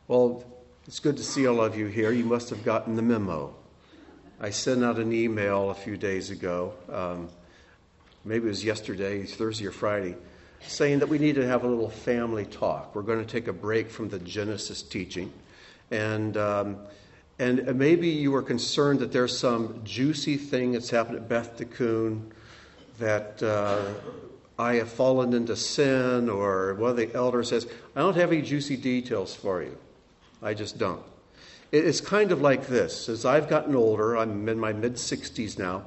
Well, it's good to see all of you here. You must have gotten the memo. I sent out an email a few days ago, maybe it was yesterday, Thursday or Friday, saying that we need to have a little family talk. We're going to take a break from the Genesis teaching. And maybe you were concerned that there's some juicy thing that's happened at Beth Tikkun, that I have fallen into sin, or one of the elders says, I don't have any juicy details for you. I just don't. It's kind of like this. As I've gotten older, I'm in my mid-60s now,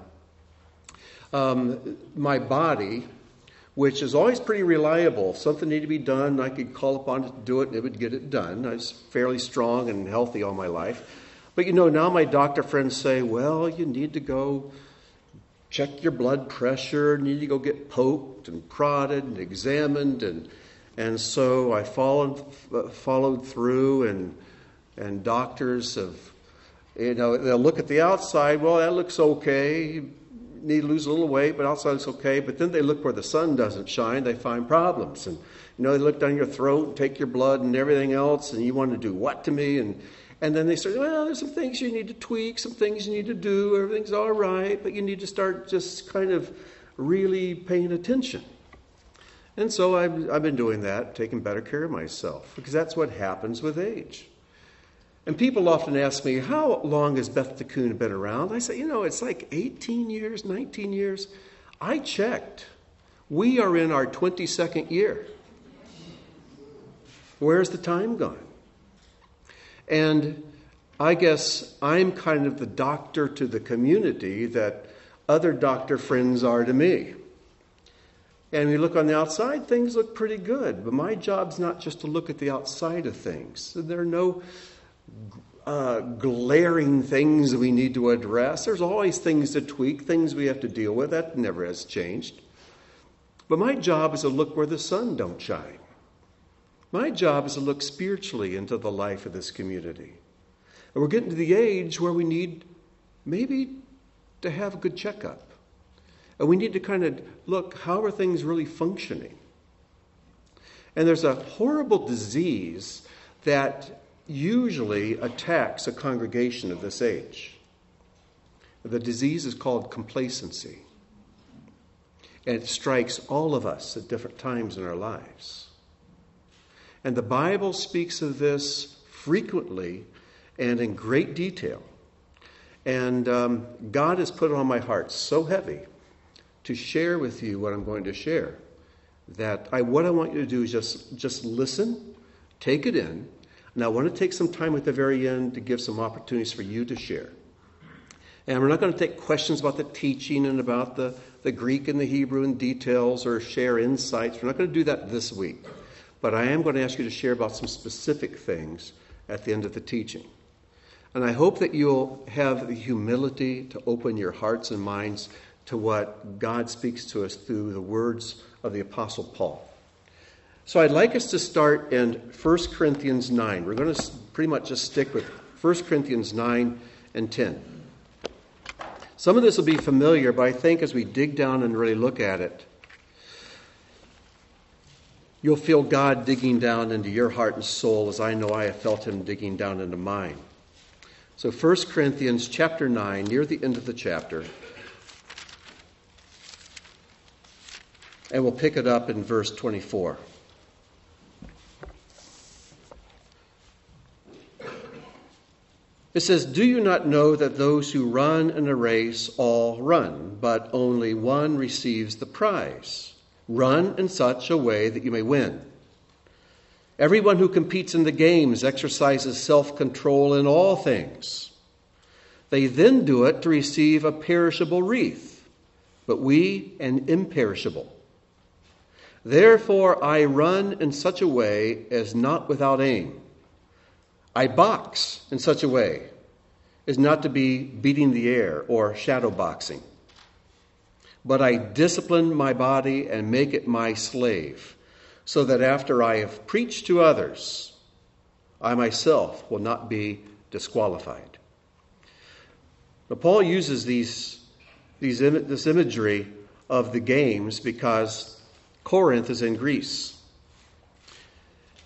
my body, which is always pretty reliable, if something needed to be done, I could call upon it to do it, and it would get it done. I was fairly strong and healthy all my life. But now my doctor friends say, well, you need to go check your blood pressure, you need to go get poked and prodded and examined, and so I followed through, and doctors have, they'll look at the outside, well, that looks okay, you need to lose a little weight, but outside it's okay, but then they look where the sun doesn't shine, they find problems, and they look down your throat and take your blood and everything else, and you want to do what to me, and then they start, well, there's some things you need to tweak, some things you need to do, everything's all right, but you need to start just kind of really paying attention. And so I've been doing that, taking better care of myself, because that's what happens with age. And people often ask me, how long has Beth Tikkun been around? I say, it's like 18 years, 19 years. I checked. We are in our 22nd year. Where's the time gone? And I guess I'm kind of the doctor to the community that other doctor friends are to me. And we look on the outside, things look pretty good. But my job's not just to look at the outside of things. There are no glaring things that we need to address. There's always things to tweak, things we have to deal with. That never has changed. But my job is to look where the sun don't shine. My job is to look spiritually into the life of this community. And we're getting to the age where we need maybe to have a good checkup. And we need to kind of look, how are things really functioning? And there's a horrible disease that usually attacks a congregation of this age. The disease is called complacency. And it strikes all of us at different times in our lives. And the Bible speaks of this frequently and in great detail. And God has put it on my heart so heavy to share with you what I'm going to share, that what I want you to do is just listen, take it in. And I want to take some time at the very end to give some opportunities for you to share. And we're not going to take questions about the teaching and about the Greek and the Hebrew and details or share insights. We're not going to do that this week. But I am going to ask you to share about some specific things at the end of the teaching. And I hope that you'll have the humility to open your hearts and minds to what God speaks to us through the words of the Apostle Paul. So I'd like us to start in 1 Corinthians 9. We're going to pretty much just stick with 1 Corinthians 9 and 10. Some of this will be familiar, but I think as we dig down and really look at it, you'll feel God digging down into your heart and soul, as I know I have felt him digging down into mine. So 1 Corinthians chapter 9, near the end of the chapter, and we'll pick it up in verse 24. It says, "Do you not know that those who run in a race all run, but only one receives the prize? Run in such a way that you may win. Everyone who competes in the games exercises self-control in all things. They then do it to receive a perishable wreath, but we an imperishable. Therefore I run in such a way as not without aim. I box in such a way as not to be beating the air or shadow boxing. But I discipline my body and make it my slave, so that after I have preached to others, I myself will not be disqualified." Now, Paul uses this imagery of the games because Corinth is in Greece.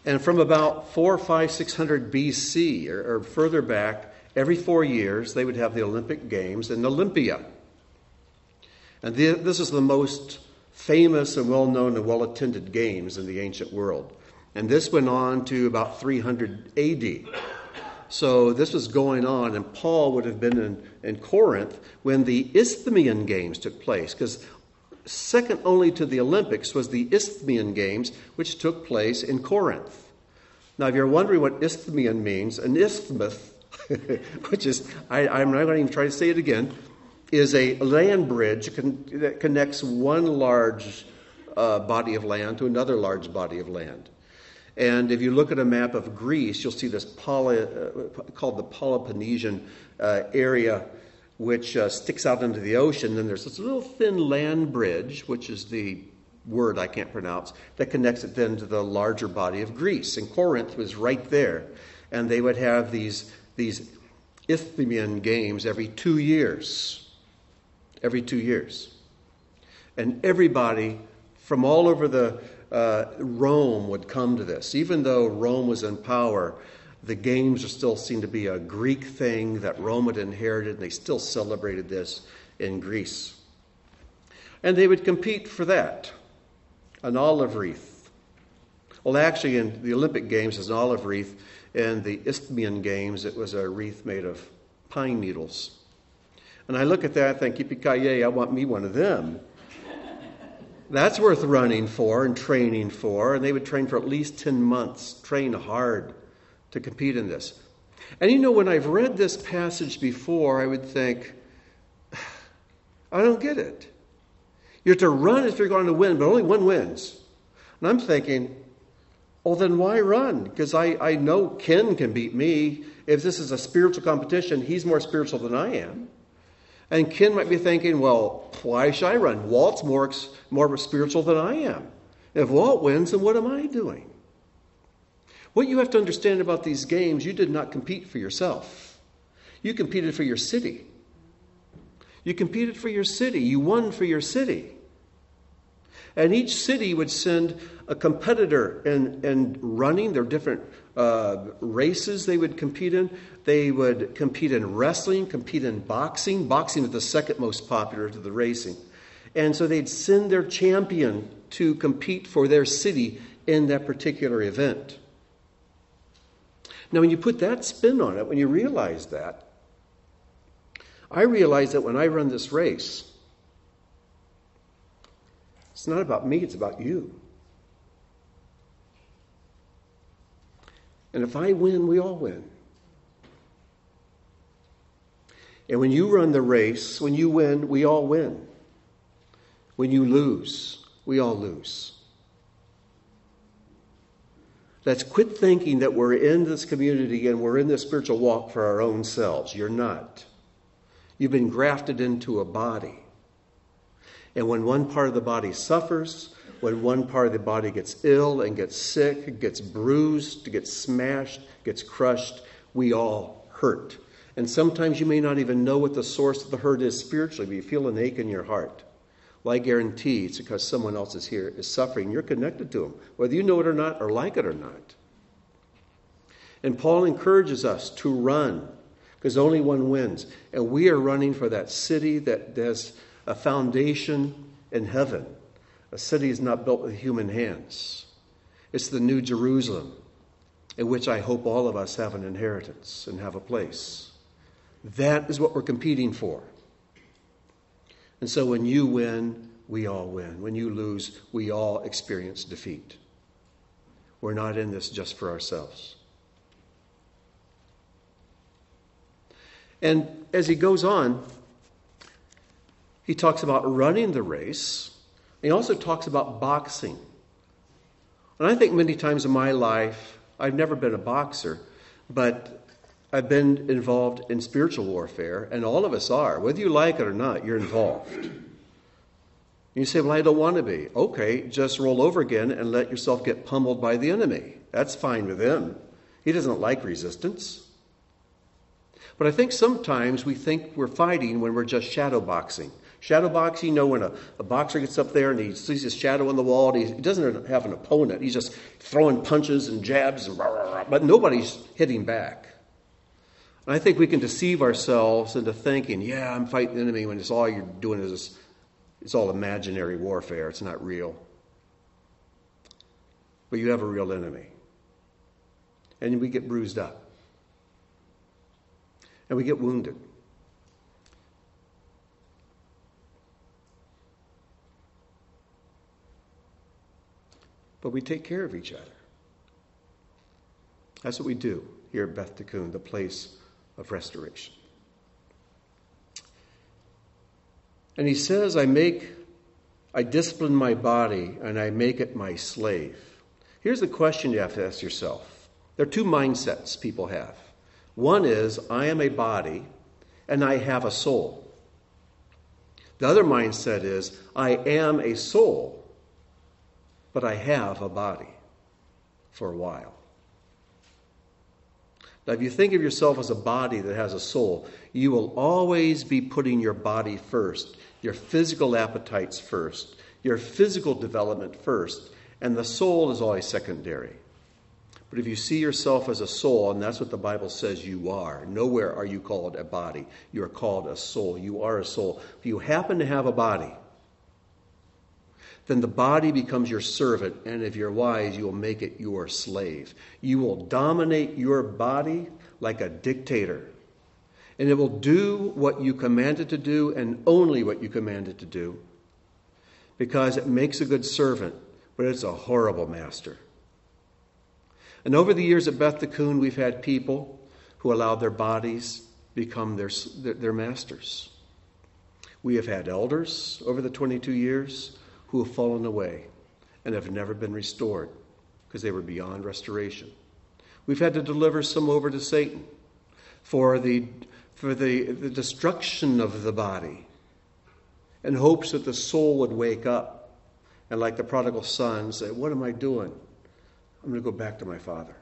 And from about 400, 500, 600 BC or further back, every 4 years they would have the Olympic Games in Olympia. And this is the most famous and well-known and well-attended games in the ancient world. And this went on to about 300 AD. So this was going on, and Paul would have been in Corinth when the Isthmian Games took place, because second only to the Olympics was the Isthmian Games, which took place in Corinth. Now, if you're wondering what Isthmian means, an isthmus, which is, I'm not going to even try to say it again, is a land bridge that connects one large body of land to another large body of land. And if you look at a map of Greece, you'll see this called the Peloponnesian area, which sticks out into the ocean. Then there's this little thin land bridge, which is the word I can't pronounce, that connects it then to the larger body of Greece. And Corinth was right there. And they would have these Isthmian Games every 2 years. Every 2 years. And everybody from all over the Rome would come to this. Even though Rome was in power, the games are still seen to be a Greek thing that Rome had inherited, and they still celebrated this in Greece. And they would compete for that, an olive wreath. Well, actually, in the Olympic Games, it's an olive wreath. In the Isthmian Games, it was a wreath made of pine needles. And I look at that and think, yippee-ki-yay, I want me one of them. That's worth running for and training for. And they would train for at least 10 months, train hard to compete in this. And you know, when I've read this passage before, I would think, I don't get it. You're to run if you're going to win, but only one wins. And I'm thinking, well, then why run? Because I know Ken can beat me. If this is a spiritual competition, he's more spiritual than I am. And Ken might be thinking, well, why should I run? Walt's more spiritual than I am. If Walt wins, then what am I doing? What you have to understand about these games, you did not compete for yourself. You competed for your city. You competed for your city. You won for your city. And each city would send a competitor in running. There are different races they would compete in. They would compete in wrestling, compete in boxing. Boxing is the second most popular to the racing. And so they'd send their champion to compete for their city in that particular event. Now, when you put that spin on it, when you realize that, I realize that when I run this race, it's not about me, it's about you. And if I win, we all win. And when you run the race, when you win, we all win. When you lose, we all lose. Let's quit thinking that we're in this community and we're in this spiritual walk for our own selves. You're not. You've been grafted into a body. And when one part of the body suffers, when one part of the body gets ill and gets sick, gets bruised, gets smashed, gets crushed, we all hurt. And sometimes you may not even know what the source of the hurt is spiritually, but you feel an ache in your heart. Well, I guarantee it's because someone else is suffering. You're connected to them, whether you know it or not, or like it or not. And Paul encourages us to run, because only one wins. And we are running for that city that has a foundation in heaven. A city is not built with human hands. It's the New Jerusalem, in which I hope all of us have an inheritance and have a place. That is what we're competing for. And so when you win, we all win. When you lose, we all experience defeat. We're not in this just for ourselves. And as he goes on, he talks about running the race. He also talks about boxing. And I think many times in my life, I've never been a boxer, but I've been involved in spiritual warfare, and all of us are. Whether you like it or not, you're involved. You say, well, I don't want to be. Okay, just roll over again and let yourself get pummeled by the enemy. That's fine with him. He doesn't like resistance. But I think sometimes we think we're fighting when we're just shadow boxing. Shadow boxing, you know, when a boxer gets up there and he sees his shadow on the wall, and he doesn't have an opponent. He's just throwing punches and jabs, and but nobody's hitting back. And I think we can deceive ourselves into thinking, yeah, I'm fighting the enemy, when it's all you're doing is it's all imaginary warfare. It's not real. But you have a real enemy. And we get bruised up. And we get wounded. But we take care of each other. That's what we do here at Beth Tikkun, the place of restoration. And he says, I discipline my body and I make it my slave. Here's the question you have to ask yourself. There are two mindsets people have. One is, I am a body and I have a soul. The other mindset is, I am a soul, but I have a body for a while. Now, if you think of yourself as a body that has a soul, you will always be putting your body first, your physical appetites first, your physical development first, and the soul is always secondary. But if you see yourself as a soul, and that's what the Bible says you are, nowhere are you called a body. You are called a soul. You are a soul. If you happen to have a body, then the body becomes your servant, and if you're wise, you will make it your slave. You will dominate your body like a dictator, and it will do what you command it to do and only what you command it to do, because it makes a good servant, but it's a horrible master. And over the years at Beth Tikkun, we've had people who allowed their bodies become their masters. We have had elders over the 22 years who have fallen away and have never been restored because they were beyond restoration. We've had to deliver some over to Satan for the destruction of the body in hopes that the soul would wake up and, like the prodigal son, say, what am I doing? I'm going to go back to my father.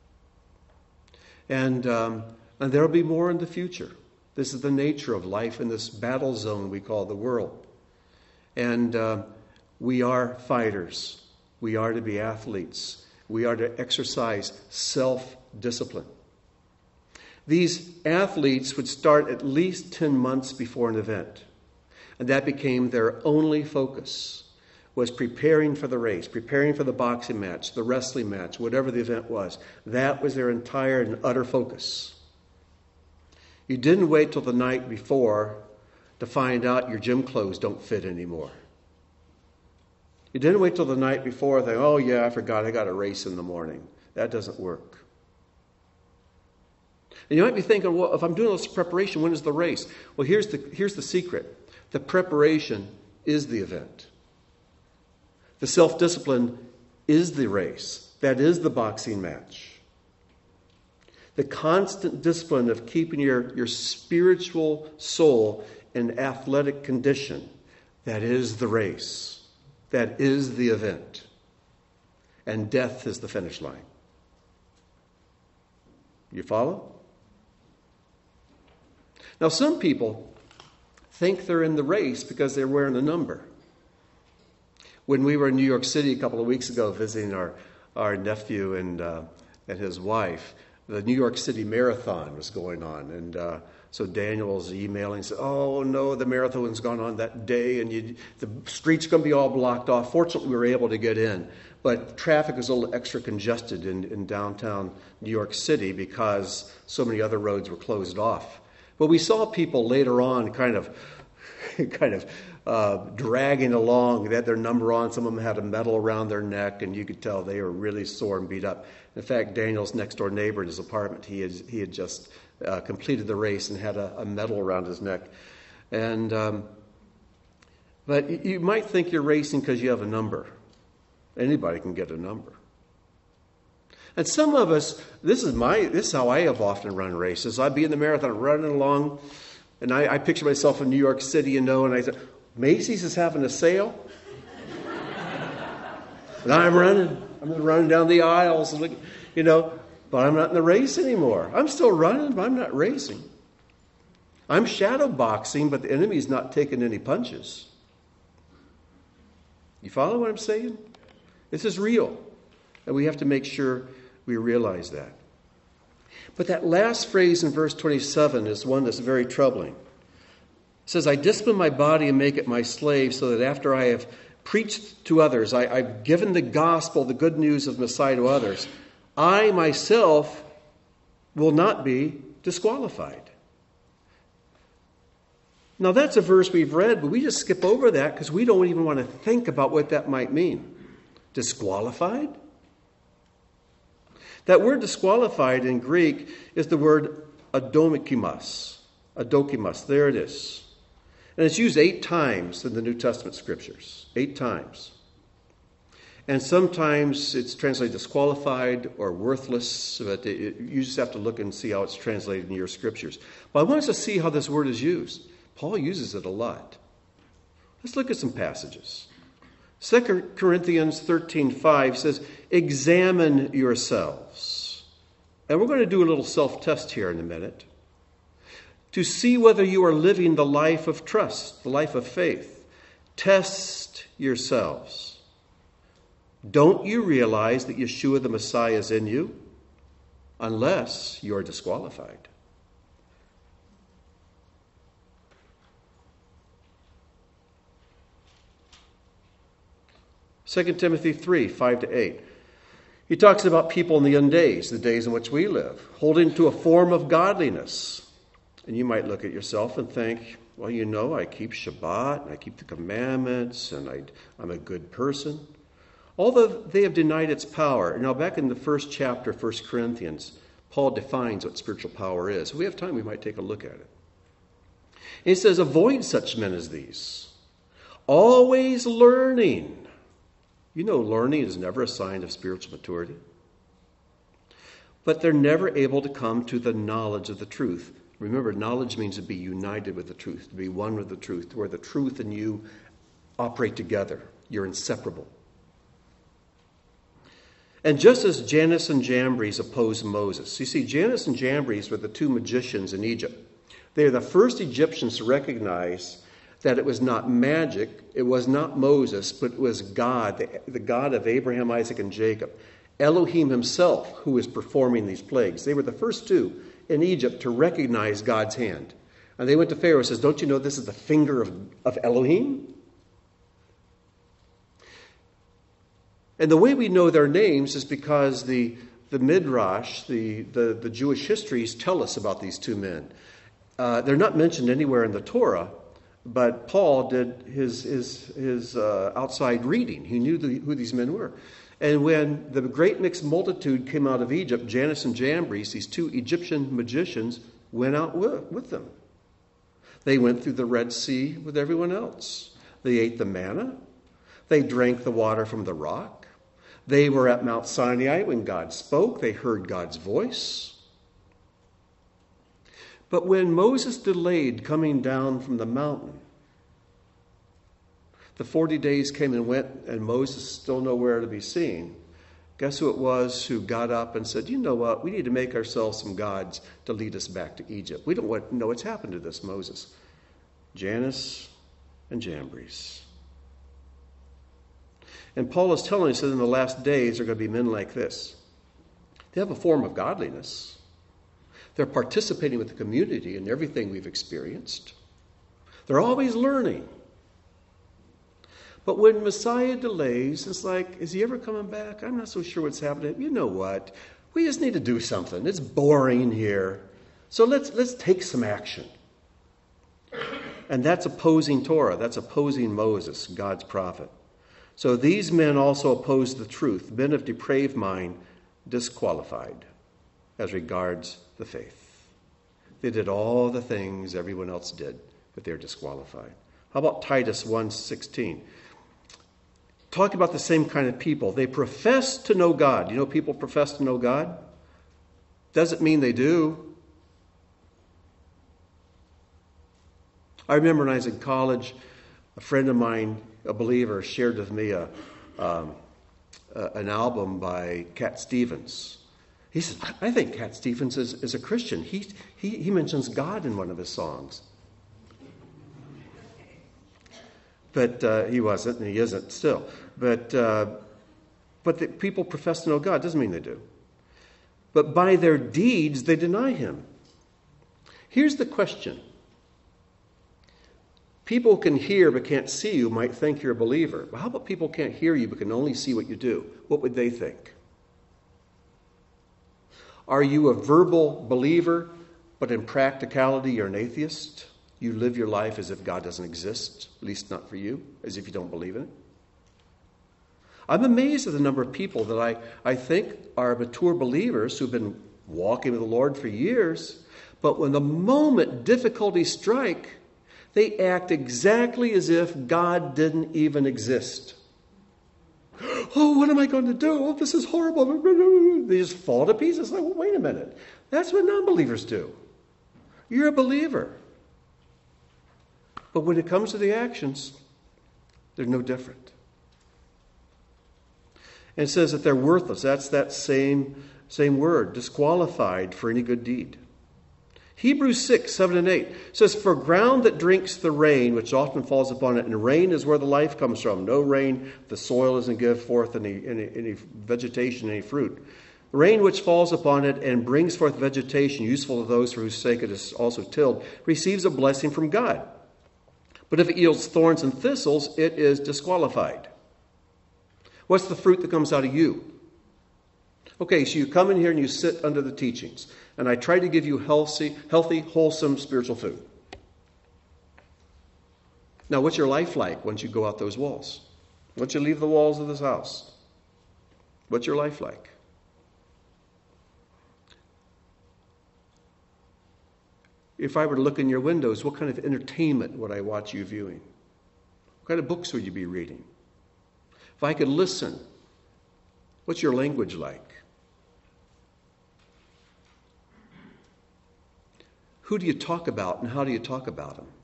And there will be more in the future. This is the nature of life in this battle zone we call the world. And we are fighters. We are to be athletes. We are to exercise self-discipline. These athletes would start at least 10 months before an event. And that became their only focus, was preparing for the race, preparing for the boxing match, the wrestling match, whatever the event was. That was their entire and utter focus. You didn't wait till the night before to find out your gym clothes don't fit anymore. You didn't wait till the night before and think, oh yeah, I forgot, I got a race in the morning. That doesn't work. And you might be thinking, well, if I'm doing all this preparation, when is the race? Well, here's the secret. The preparation is the event. The self-discipline is the race. That is the boxing match. The constant discipline of keeping your spiritual soul in athletic condition, that is the race. That is the event. And death is the finish line. You follow? Now, some people think they're in the race because they're wearing a number. When we were in New York City a couple of weeks ago visiting our nephew and his wife, the New York City Marathon was going on. And so Daniel was emailing and said, oh no, the marathon's gone on that day and the street's going to be all blocked off. Fortunately, we were able to get in. But traffic was a little extra congested in downtown New York City because so many other roads were closed off. But we saw people later on kind of dragging along. They had their number on. Some of them had a medal around their neck, and you could tell they were really sore and beat up. In fact, Daniel's next-door neighbor in his apartment, he had just completed the race and had a medal around his neck. And but you might think you're racing because you have a number. Anybody can get a number. And some of us, this is how I have often run races. I'd be in the marathon running along, and I picture myself in New York City, and I said, Macy's is having a sale. And I'm running down the aisles, and but I'm not in the race anymore. I'm still running, but I'm not racing. I'm shadow boxing, but the enemy's not taking any punches. You follow what I'm saying? This is real. And we have to make sure we realize that. But that last phrase in verse 27 is one that's very troubling. It says, I discipline my body and make it my slave, so that after I have preached to others, I've given the gospel, the good news of Messiah to others, I myself will not be disqualified. Now that's a verse we've read, but we just skip over that because we don't even want to think about what that might mean. Disqualified? That word disqualified in Greek is the word adokimas. Adokimas, there it is. And it's used 8 times in the New Testament scriptures. 8 times. And sometimes it's translated disqualified or worthless, but you just have to look and see how it's translated in your scriptures. But I want us to see how this word is used. Paul uses it a lot. Let's look at some passages. 2 Corinthians 13:5 says, examine yourselves. And we're going to do a little self-test here in a minute. To see whether you are living the life of trust, the life of faith. Test yourselves. Don't you realize that Yeshua the Messiah is in you? Unless you are disqualified. Second Timothy 3:5-8. He talks about people in the end days, the days in which we live, holding to a form of godliness. And you might look at yourself and think, well, you know, I keep Shabbat, and I keep the commandments, and I'm a good person. Although they have denied its power. Now, back in the first chapter, 1 Corinthians, Paul defines what spiritual power is. If we have time, we might take a look at it. And he says, avoid such men as these. Always learning. You know, learning is never a sign of spiritual maturity. But they're never able to come to the knowledge of the truth. Remember, knowledge means to be united with the truth, to be one with the truth, where the truth and you operate together. You're inseparable. And just as Jannes and Jambres opposed Moses. You see, Jannes and Jambres were the 2 magicians in Egypt. They are the first Egyptians to recognize that it was not magic, it was not Moses, but it was God, the God of Abraham, Isaac, and Jacob. Elohim himself who was performing these plagues. They were the first 2 in Egypt to recognize God's hand. And they went to Pharaoh and says, don't you know this is the finger of Elohim? And the way we know their names is because the Midrash, the Jewish histories tell us about these 2 men. They're not mentioned anywhere in the Torah, but Paul did his outside reading. He knew who these men were. And when the great mixed multitude came out of Egypt, Jannes and Jambres, these 2 Egyptian magicians, went out with them. They went through the Red Sea with everyone else. They ate the manna. They drank the water from the rock. They were at Mount Sinai when God spoke. They heard God's voice. But when Moses delayed coming down from the mountain, the 40 days came and went, and Moses still nowhere to be seen. Guess who it was who got up and said, you know what, we need to make ourselves some gods to lead us back to Egypt. We don't know what's happened to this Moses. Jannes and Jambres. And Paul is telling us that in the last days there are going to be men like this. They have a form of godliness. They're participating with the community in everything we've experienced. They're always learning. But when Messiah delays, it's like, is he ever coming back? I'm not so sure what's happening. You know what? We just need to do something. It's boring here. So let's take some action. And that's opposing Torah. That's opposing Moses, God's prophet. So these men also opposed the truth. Men of depraved mind, disqualified as regards the faith. They did all the things everyone else did, but they're disqualified. How about Titus 1:16? Talk about the same kind of people. They profess to know God. You know, people profess to know God. Doesn't mean they do. I remember when I was in college, a friend of mine, a believer, shared with me an album by Cat Stevens. He says, I think Cat Stevens is a Christian. He mentions God in one of his songs. But he wasn't, and he isn't still. But the people profess to know God. Doesn't mean they do. But by their deeds, they deny him. Here's the question. People can hear but can't see you might think you're a believer. But how about people can't hear you but can only see what you do? What would they think? Are you a verbal believer, but in practicality you're an atheist? You live your life as if God doesn't exist, at least not for you, as if you don't believe in it. I'm amazed at the number of people that I think are mature believers who've been walking with the Lord for years, but when the moment difficulties strike, they act exactly as if God didn't even exist. Oh, what am I going to do? Oh, this is horrible. They just fall to pieces. Like, well, wait a minute. That's what non-believers do. You're a believer. But when it comes to the actions, they're no different. And it says that they're worthless. That's that same word, disqualified for any good deed. Hebrews 6, 7 and 8 says, for ground that drinks the rain, which often falls upon it, and rain is where the life comes from. No rain, the soil doesn't give forth any vegetation, any fruit. Rain which falls upon it and brings forth vegetation, useful to those for whose sake it is also tilled, receives a blessing from God. But if it yields thorns and thistles, it is disqualified. What's the fruit that comes out of you? Okay, so you come in here and you sit under the teachings. And I try to give you healthy, wholesome spiritual food. Now, what's your life like once you go out those walls? Once you leave the walls of this house? What's your life like? If I were to look in your windows, what kind of entertainment would I watch you viewing? What kind of books would you be reading? If I could listen, what's your language like? Who do you talk about and how do you talk about them?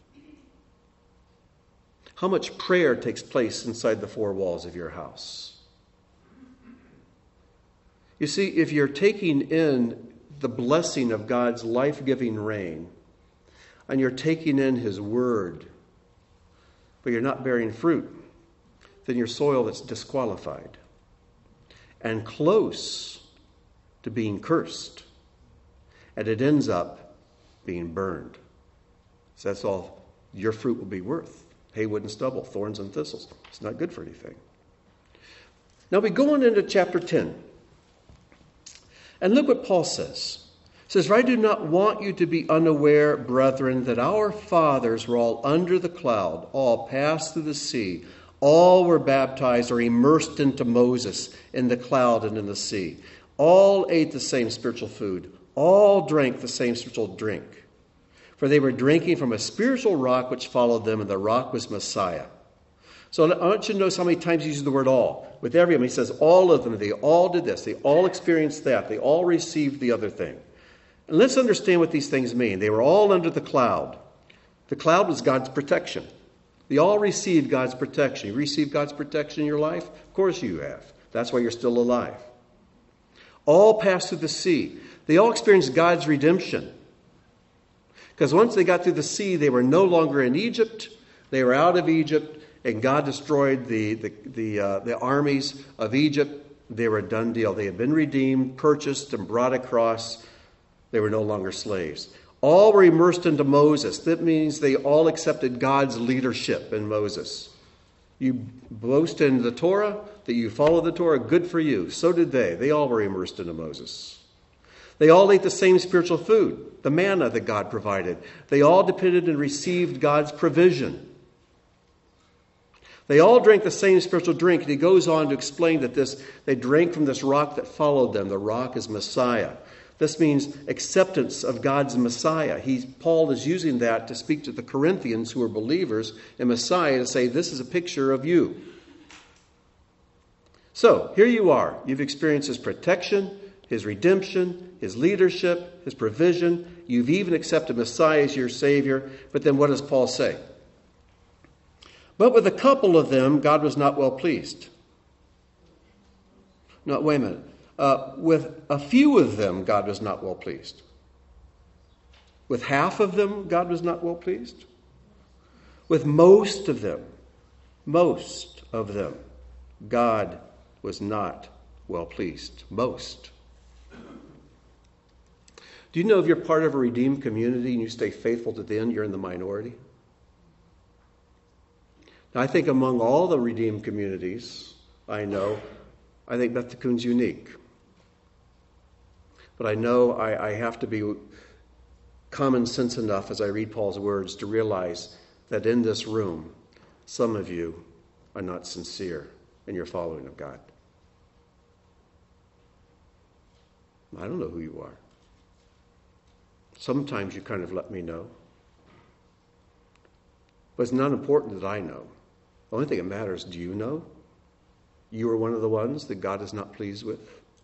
How much prayer takes place inside the four walls of your house? You see, if you're taking in the blessing of God's life-giving rain, and you're taking in His Word, but you're not bearing fruit, then your soil that's disqualified and close to being cursed. And it ends up being burned. So that's all your fruit will be worth. Haywood and stubble, thorns and thistles. It's not good for anything. Now we go on into chapter 10. And look what Paul says. He says, "For I do not want you to be unaware, brethren, that our fathers were all under the cloud, all passed through the sea, all were baptized or immersed into Moses in the cloud and in the sea. All ate the same spiritual food. All drank the same spiritual drink. For they were drinking from a spiritual rock which followed them, and the rock was Messiah." So I want you to notice how many times he uses the word all. With every one, he says all of them, they all did this, they all experienced that, they all received the other thing. And let's understand what these things mean. They were all under the cloud. The cloud was God's protection. They all received God's protection. You received God's protection in your life? Of course you have. That's why you're still alive. All passed through the sea. They all experienced God's redemption. Because once they got through the sea, they were no longer in Egypt. They were out of Egypt, and God destroyed the armies of Egypt. They were a done deal. They had been redeemed, purchased, and brought across. They were no longer slaves. All were immersed into Moses. That means they all accepted God's leadership in Moses. You boast in the Torah, that you follow the Torah, good for you. So did they. They all were immersed into Moses. They all ate the same spiritual food, the manna that God provided. They all depended and received God's provision. They all drank the same spiritual drink. And he goes on to explain that they drank from this rock that followed them. The rock is Messiah. This means acceptance of God's Messiah. Paul is using that to speak to the Corinthians who are believers in Messiah to say, this is a picture of you. So, here you are. You've experienced His protection, His redemption, His leadership, His provision. You've even accepted Messiah as your Savior. But then what does Paul say? But with a couple of them, God was not well pleased. No, wait a minute. With a few of them, God was not well pleased. With half of them, God was not well pleased. With most of them, God was not well pleased. Most. Do you know if you're part of a redeemed community and you stay faithful to the end, you're in the minority? Now, I think among all the redeemed communities I know, I think Beth Tikkun unique. But I know I have to be common sense enough as I read Paul's words to realize that in this room, some of you are not sincere in your following of God. I don't know who you are. Sometimes you kind of let me know. But it's not important that I know. The only thing that matters, do you know? You are one of the ones that God is not pleased with.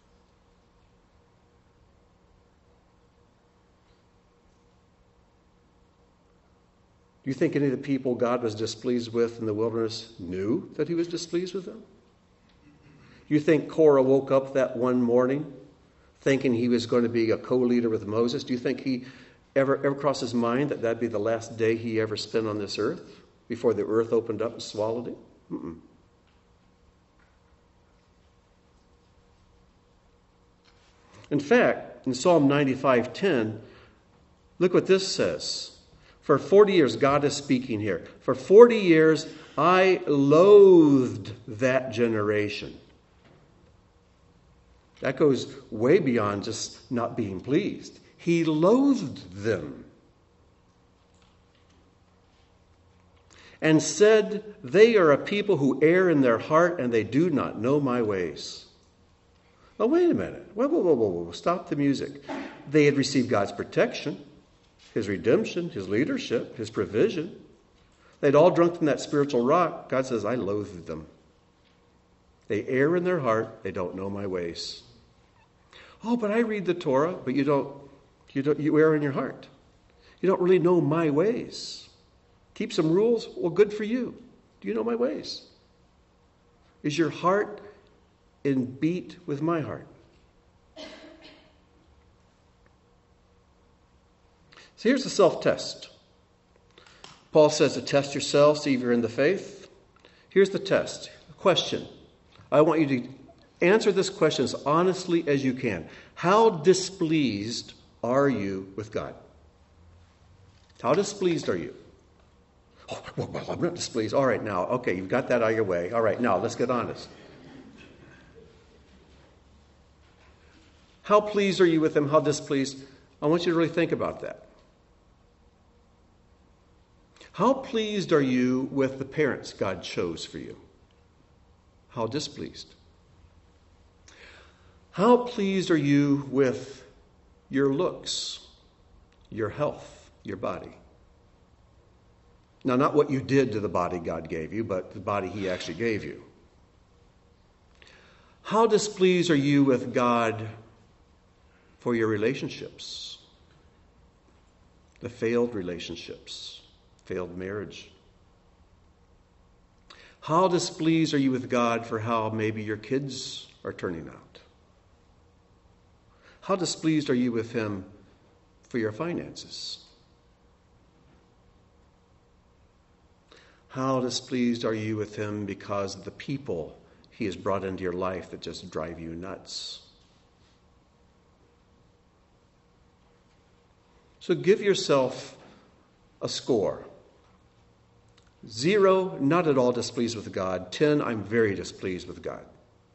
Do you think any of the people God was displeased with in the wilderness knew that he was displeased with them? Do you think Korah woke up that one morning thinking he was going to be a co-leader with Moses? Do you think he ever crossed his mind that that'd be the last day he ever spent on this earth before the earth opened up and swallowed him? Mm-mm. In fact, in Psalm 95:10, look what this says. For 40 years, God is speaking here. For 40 years, I loathed that generation. That goes way beyond just not being pleased. He loathed them. And said, they are a people who err in their heart and they do not know my ways. Oh, wait a minute. Whoa. Stop the music. They had received God's protection, his redemption, his leadership, his provision. They'd all drunk from that spiritual rock. God says, I loathed them. They err in their heart. They don't know my ways. Oh, but I read the Torah, but you err in your heart. You don't really know my ways. Keep some rules? Well, good for you. Do you know my ways? Is your heart in beat with my heart? So here's the self-test. Paul says to test yourself, see if you're in the faith. Here's the test. Question. I want you to answer this question as honestly as you can. How displeased are you with God? How displeased are you? Oh, well, I'm not displeased. All right, now, okay, you've got that out of your way. All right, now, let's get honest. How pleased are you with him? How displeased? I want you to really think about that. How pleased are you with the parents God chose for you? How displeased? How pleased are you with your looks, your health, your body? Now, not what you did to the body God gave you, but the body he actually gave you. How displeased are you with God for your relationships? The failed relationships, failed marriage. How displeased are you with God for how maybe your kids are turning out? How displeased are you with him for your finances? How displeased are you with him because of the people he has brought into your life that just drive you nuts? So give yourself a score. 0, not at all displeased with God. 10, I'm very displeased with God.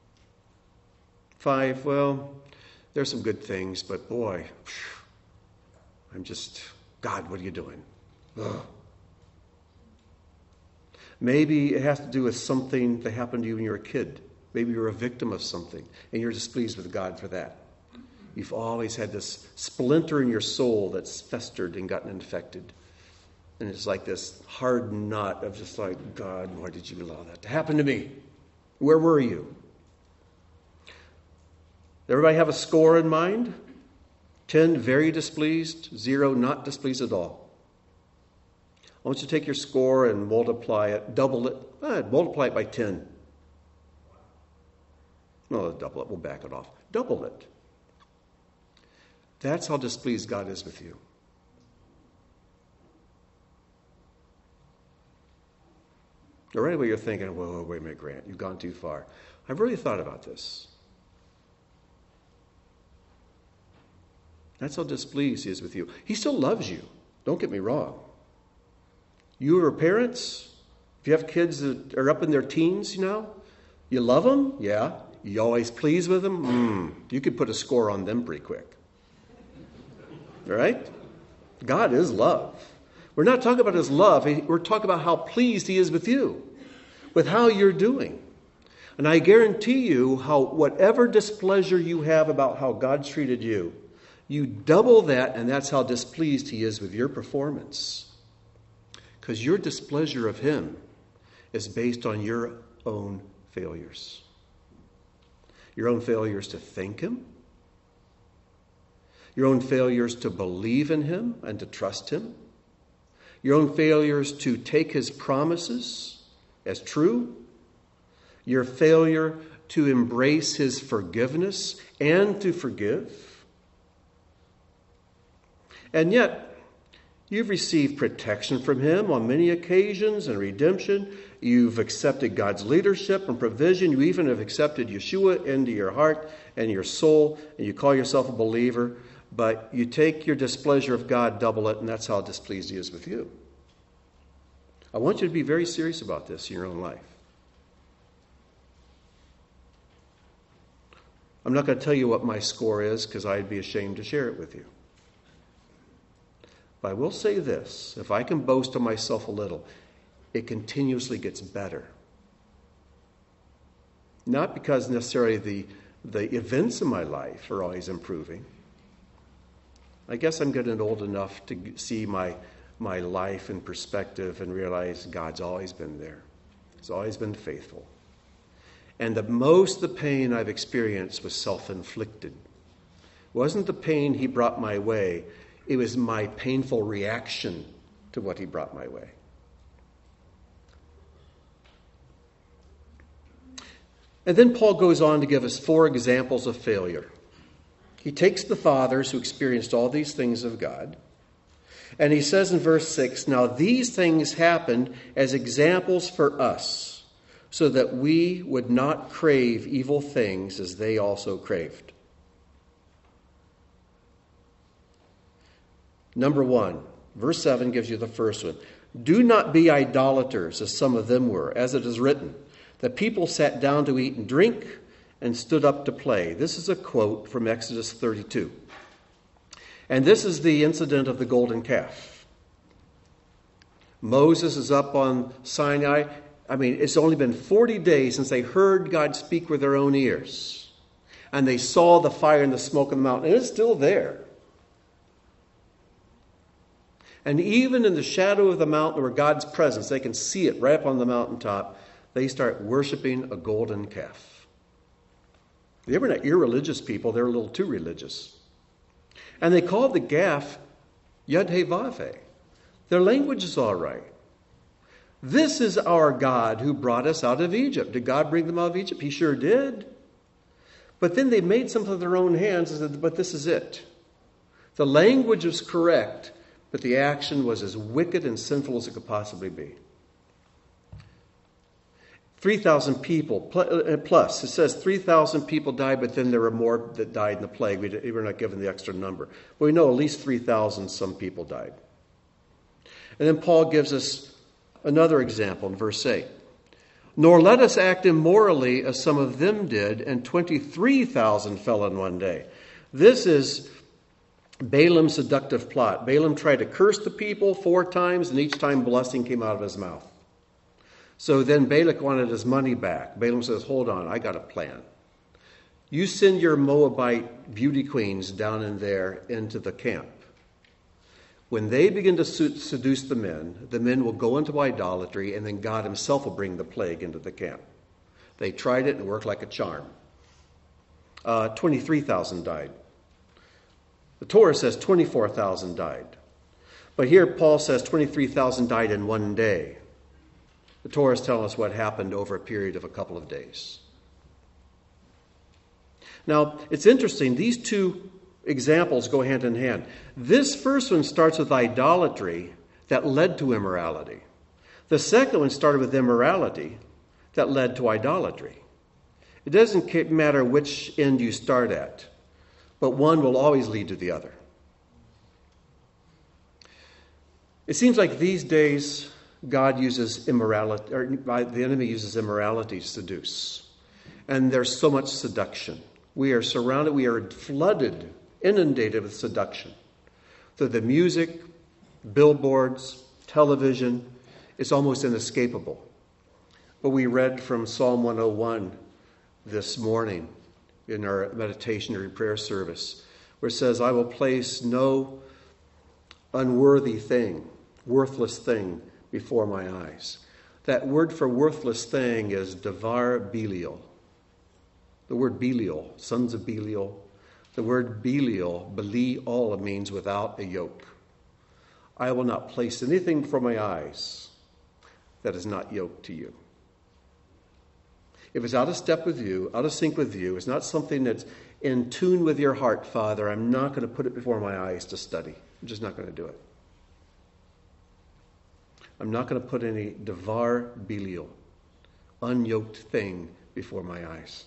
5, well, there's some good things, but boy, I'm just, God, what are you doing? Ugh. Maybe it has to do with something that happened to you when you were a kid. Maybe you're a victim of something, and you're displeased with God for that. You've always had this splinter in your soul that's festered and gotten infected. And it's like this hard knot of just like, God, why did you allow that to happen to me? Where were you? Everybody have a score in mind? 10, very displeased. 0, not displeased at all. I want you to take your score and multiply it, double it. Multiply it by 10. No, double it. We'll back it off. double it. That's how displeased God is with you. Or anyway, you're thinking, whoa, wait a minute, Grant, you've gone too far. I've really thought about this. That's how displeased he is with you. He still loves you. Don't get me wrong. You are parents. If you have kids that are up in their teens, you love them? Yeah. You always pleased with them? You could put a score on them pretty quick. All right? God is love. We're not talking about his love. We're talking about how pleased he is with you, with how you're doing. And I guarantee you, whatever displeasure you have about how God's treated you, you double that, and that's how displeased he is with your performance. Because your displeasure of him is based on your own failures. Your own failures to thank him. Your own failures to believe in him and to trust him. Your own failures to take his promises as true. Your failure to embrace his forgiveness and to forgive. And yet, you've received protection from him on many occasions and redemption. You've accepted God's leadership and provision. You even have accepted Yeshua into your heart and your soul, and you call yourself a believer. But you take your displeasure of God, double it, and that's how displeased he is with you. I want you to be very serious about this in your own life. I'm not going to tell you what my score is because I'd be ashamed to share it with you. But I will say this, if I can boast of myself a little, it continuously gets better. Not because necessarily the events in my life are always improving. I guess I'm getting old enough to see my life in perspective and realize God's always been there. He's always been faithful. And the pain I've experienced was self-inflicted. It wasn't the pain he brought my way. It was my painful reaction to what he brought my way. And then Paul goes on to give us 4 examples of failure. He takes the fathers who experienced all these things of God, and he says in verse 6, "Now these things happened as examples for us, so that we would not crave evil things as they also craved." Number 1, verse 7 gives you the first one. "Do not be idolaters, as some of them were, as it is written. The people sat down to eat and drink and stood up to play." This is a quote from Exodus 32. And this is the incident of the golden calf. Moses is up on Sinai. It's only been 40 days since they heard God speak with their own ears. And they saw the fire and the smoke on the mountain. And it's still there. And even in the shadow of the mountain where God's presence, they can see it right up on the mountaintop, they start worshiping a golden calf. They were not irreligious people. They were a little too religious. And they called the calf Yud-Heh-Vav-Heh. Their language is all right. This is our God who brought us out of Egypt. Did God bring them out of Egypt? He sure did. But then they made something with their own hands and said, but this is it. The language was correct, but the action was as wicked and sinful as it could possibly be. 3,000 people, plus, it says 3,000 people died, but then there were more that died in the plague. We were not given the extra number. But we know at least 3,000 some people died. And then Paul gives us another example in verse 8. "Nor let us act immorally as some of them did, and 23,000 fell in one day." This is Balaam's seductive plot. Balaam tried to curse the people 4 times, and each time blessing came out of his mouth. So then Balak wanted his money back. Balaam says, hold on, I got a plan. You send your Moabite beauty queens down in there into the camp. When they begin to seduce the men will go into idolatry, and then God himself will bring the plague into the camp. They tried it and it worked like a charm. 23,000 died. The Torah says 24,000 died. But here Paul says 23,000 died in one day. The Torah is telling us what happened over a period of a couple of days. Now, it's interesting. These two examples go hand in hand. This first one starts with idolatry that led to immorality. The second one started with immorality that led to idolatry. It doesn't matter which end you start at, but one will always lead to the other. It seems like these days God uses immorality, or the enemy uses immorality to seduce. And there's so much seduction. We are surrounded, we are flooded, inundated with seduction. Through the music, billboards, television, it's almost inescapable. But we read from Psalm 101 this morning in our meditationary prayer service, where it says, I will place no unworthy thing, worthless thing before my eyes. That word for worthless thing is davar Belial. The word Belial, sons of Belial. The word Belial, Belial, means without a yoke. I will not place anything before my eyes that is not yoked to you. If it's out of step with you, out of sync with you, it's not something that's in tune with your heart, Father, I'm not going to put it before my eyes to study. I'm just not going to do it. I'm not going to put any davar Belial, unyoked thing, before my eyes.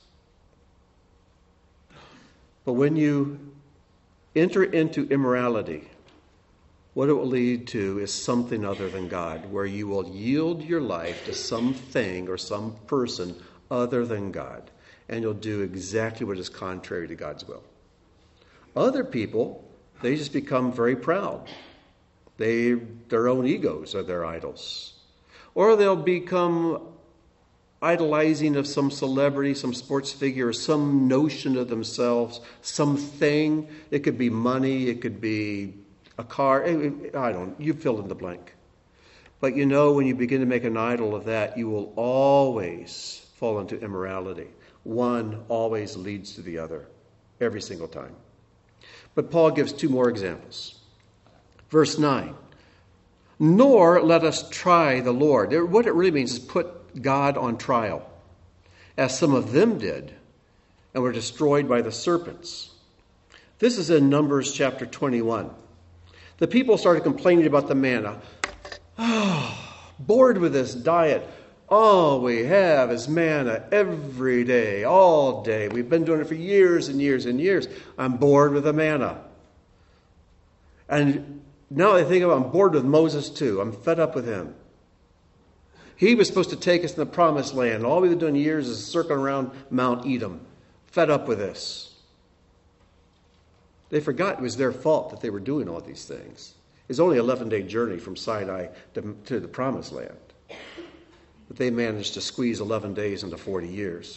But when you enter into immorality, what it will lead to is something other than God, where you will yield your life to something or some person other than God, and you'll do exactly what is contrary to God's will. Other people, they just become very proud. Their own egos are their idols. Or they'll become idolizing of some celebrity, some sports figure, or some notion of themselves, something. It could be money, it could be a car. You fill in the blank. But you know, when you begin to make an idol of that, you will always fall into immorality. One always leads to the other, every single time. But Paul gives two more examples. Verse 9, nor let us try the Lord. What it really means is put God on trial, as some of them did, and were destroyed by the serpents. This is in Numbers chapter 21. The people started complaining about the manna. Bored with this diet. All we have is manna every day, all day. We've been doing it for years and years and years. I'm bored with the manna. And now I think I'm bored with Moses too. I'm fed up with him. He was supposed to take us in the promised land. All we've been doing years is circling around Mount Edom. Fed up with this. They forgot it was their fault that they were doing all these things. It's only an 11-day journey from Sinai to the promised land. But they managed to squeeze 11 days into 40 years.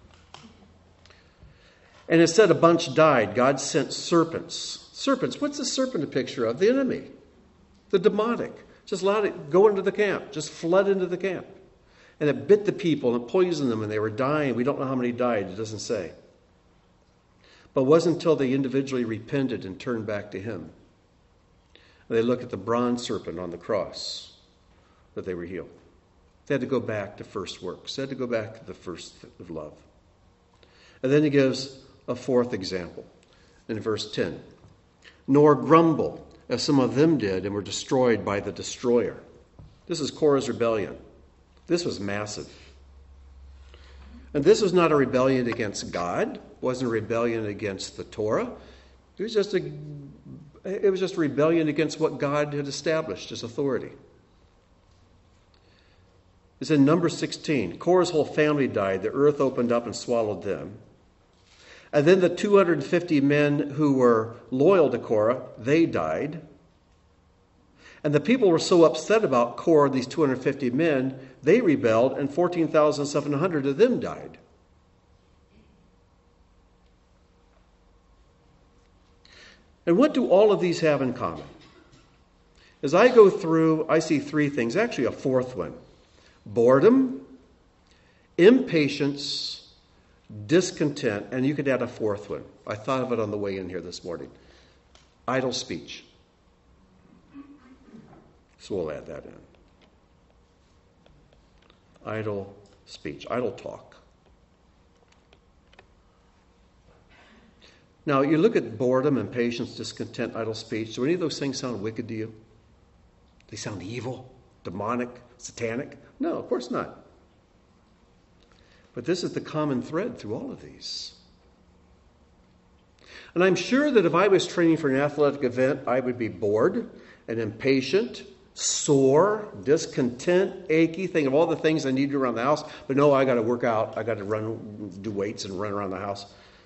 And it said a bunch died. God sent serpents. Serpents, what's the serpent a picture of? The enemy, the demonic. Just allowed it go into the camp, just flood into the camp. And it bit the people and poisoned them and they were dying. We don't know how many died, it doesn't say. But it wasn't until they individually repented and turned back to him. And they looked at the bronze serpent on the cross that they were healed. They had to go back to first works. They had to go back to the first of love. And then he gives a fourth example in verse 10. Nor grumble, as some of them did, and were destroyed by the destroyer. This is Korah's rebellion. This was massive. And this was not a rebellion against God. It wasn't a rebellion against the Torah. It was just a rebellion against what God had established as authority. It's in Numbers 16. Korah's whole family died. The earth opened up and swallowed them. And then the 250 men who were loyal to Korah, they died. And the people were so upset about Korah, these 250 men, they rebelled, and 14,700 of them died. And what do all of these have in common? As I go through, I see three things, actually a fourth one. Boredom, impatience, discontent, and you could add a fourth one. I thought of it on the way in here this morning. Idle speech. So we'll add that in. Idle speech, idle talk. Now, you look at boredom, impatience, discontent, idle speech. Do any of those things sound wicked to you? They sound evil, demonic, satanic? No, of course not. But this is the common thread through all of these. And I'm sure that if I was training for an athletic event, I would be bored and impatient, sore, discontent, achy, think of all the things I need to do around the house. But no, I got to work out. I got to do weights and run around the house.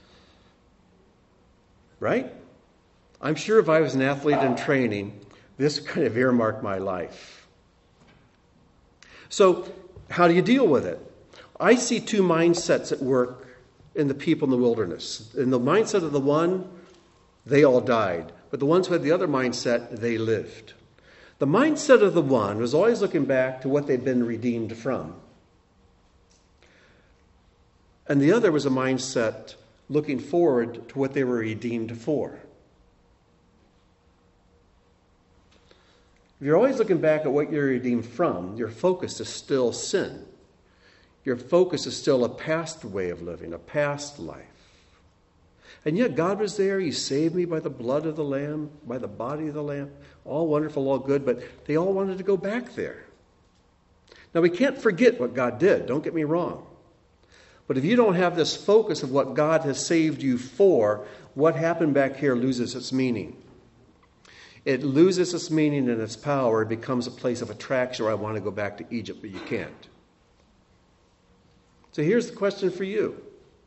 Right? I'm sure if I was an athlete in training, this kind of earmarked my life. So, how do you deal with it? I see two mindsets at work in the people in the wilderness. In the mindset of the one, they all died. But the ones who had the other mindset, they lived. The mindset of the one was always looking back to what they'd been redeemed from. And the other was a mindset looking forward to what they were redeemed for. If you're always looking back at what you're redeemed from, your focus is still sin. Your focus is still a past way of living, a past life. And yet God was there. He saved me by the blood of the Lamb, by the body of the Lamb. All wonderful, all good, but they all wanted to go back there. Now, we can't forget what God did. Don't get me wrong. But if you don't have this focus of what God has saved you for, what happened back here loses its meaning. It loses its meaning and its power. It becomes a place of attraction where I want to go back to Egypt, but you can't. So here's the question for you.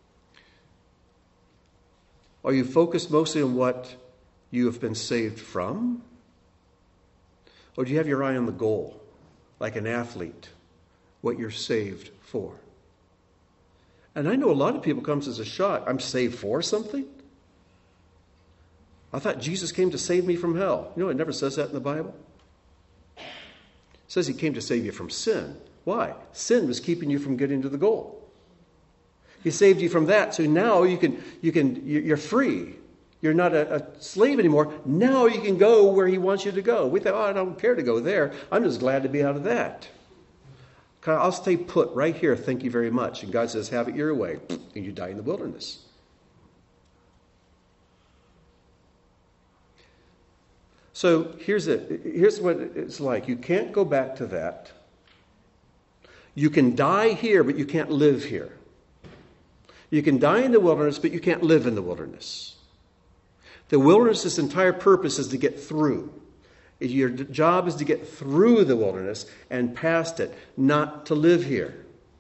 Are you focused mostly on what you have been saved from? Or do you have your eye on the goal, like an athlete, what you're saved for? And I know a lot of people comes as a shock. I'm saved for something? I thought Jesus came to save me from hell. You know, it never says that in the Bible. It says he came to save you from sin. Why? Sin was keeping you from getting to the goal. He saved you from that, so now you're free. You're not a slave anymore. Now you can go where he wants you to go. We thought, I don't care to go there. I'm just glad to be out of that. I'll stay put right here, thank you very much. And God says, have it your way. And you die in the wilderness. So here's what it's like. You can't go back to that. You can die here, but you can't live here. You can die in the wilderness, but you can't live in the wilderness. The wilderness's entire purpose is to get through. Your job is to get through the wilderness and past it, not to live here.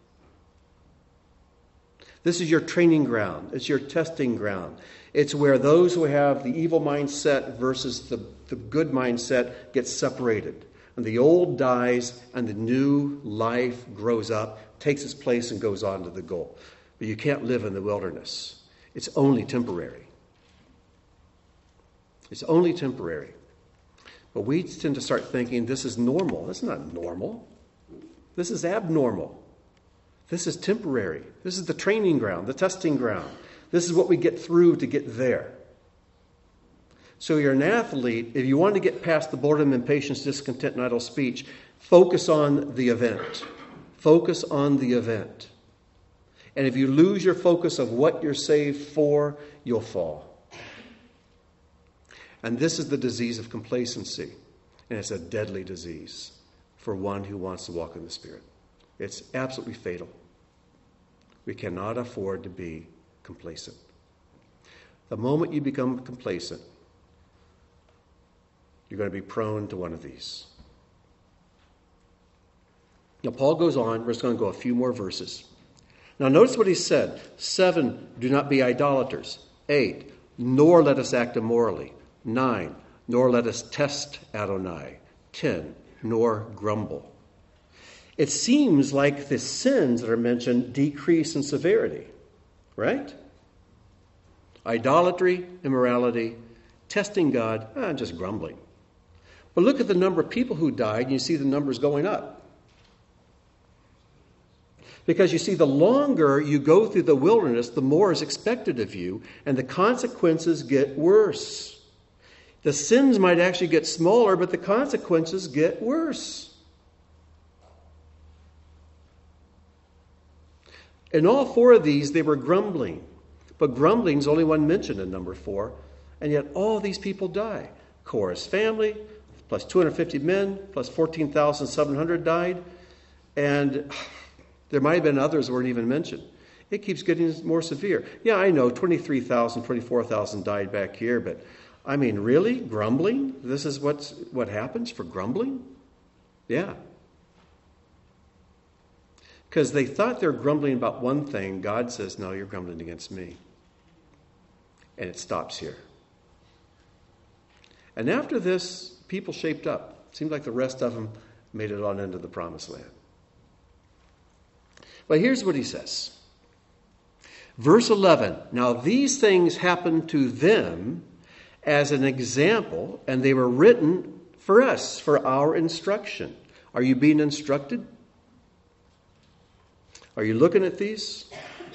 This is your training ground. It's your testing ground. It's where those who have the evil mindset versus the good mindset get separated. And the old dies and the new life grows up, takes its place and goes on to the goal. But you can't live in the wilderness. It's only temporary. It's only temporary. But we tend to start thinking this is normal. That's not normal. This is abnormal. This is temporary. This is the training ground, the testing ground. This is what we get through to get there. So you're an athlete. If you want to get past the boredom, impatience, discontent, and idle speech, focus on the event. Focus on the event. And if you lose your focus of what you're saved for, you'll fall. And this is the disease of complacency. And it's a deadly disease for one who wants to walk in the Spirit. It's absolutely fatal. We cannot afford to be complacent. The moment you become complacent, you're going to be prone to one of these. Now, Paul goes on. We're just going to go a few more verses. Now, notice what he said. 7, do not be idolaters. 8, nor let us act immorally. 9, nor let us test Adonai. 10, nor grumble. It seems like the sins that are mentioned decrease in severity, right? Idolatry, immorality, testing God, just grumbling. But look at the number of people who died, and you see the numbers going up. Because you see, the longer you go through the wilderness, the more is expected of you, and the consequences get worse. The sins might actually get smaller, but the consequences get worse. In all 4 of these, they were grumbling. But grumbling is only one mentioned in number 4. And yet all these people die. Korah's family, plus 250 men, plus 14,700 died. And there might have been others that weren't even mentioned. It keeps getting more severe. Yeah, I know 23,000, 24,000 died back here, but I mean, really? Grumbling? This is what happens for grumbling? Yeah. Because they thought they were grumbling about one thing. God says, no, you're grumbling against me. And it stops here. And after this, people shaped up. It seemed like the rest of them made it on into the promised land. But here's what he says. Verse 11, now these things happened to them as an example, and they were written for us, for our instruction. Are you being instructed? Are you looking at these?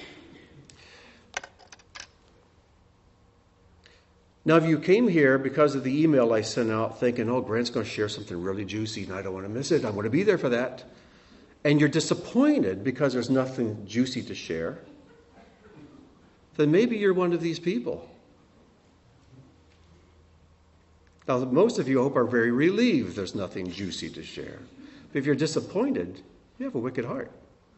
Now, if you came here because of the email I sent out thinking, oh, Grant's going to share something really juicy and I don't want to miss it, I want to be there for that, and you're disappointed because there's nothing juicy to share, then maybe you're one of these people. Now, most of you, I hope, are very relieved there's nothing juicy to share. But if you're disappointed, you have a wicked heart.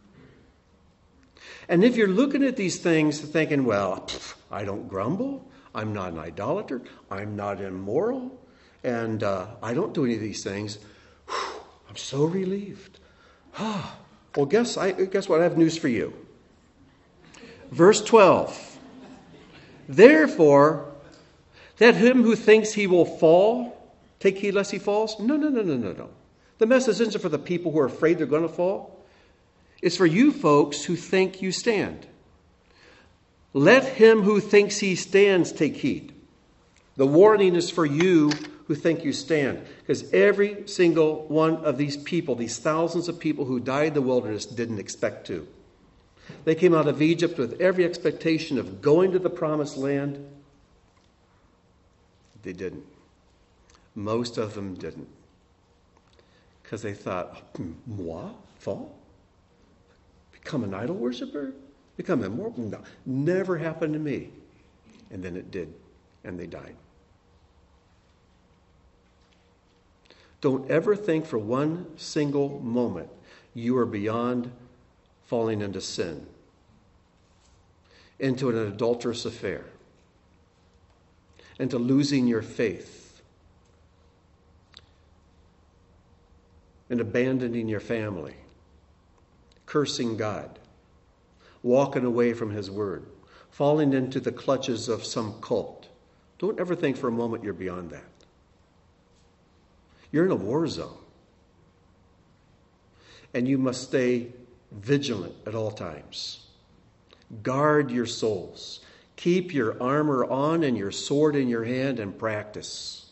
And if you're looking at these things thinking, well, I don't grumble, I'm not an idolater, I'm not immoral, and I don't do any of these things, I'm so relieved. Well, guess what? I have news for you. Verse 12. Therefore, that him who thinks he will fall, take heed lest he falls. No. The message isn't for the people who are afraid they're going to fall. It's for you folks who think you stand. Let him who thinks he stands take heed. The warning is for you who think you stand. Because every single one of these people, these thousands of people who died in the wilderness, didn't expect to. They came out of Egypt with every expectation of going to the promised land. They didn't. Most of them didn't. Because they thought, moi? Fall? Become an idol worshiper? Become immortal? No, never happened to me. And then it did. And they died. Don't ever think for one single moment you are beyond falling into sin, into an adulterous affair, into losing your faith, and abandoning your family, cursing God, walking away from His Word, falling into the clutches of some cult. Don't ever think for a moment you're beyond that. You're in a war zone. And you must stay vigilant at all times. Guard your souls. Keep your armor on and your sword in your hand and practice.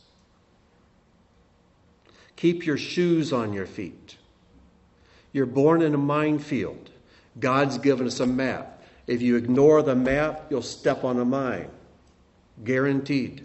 Keep your shoes on your feet. You're born in a minefield. God's given us a map. If you ignore the map, you'll step on a mine. Guaranteed.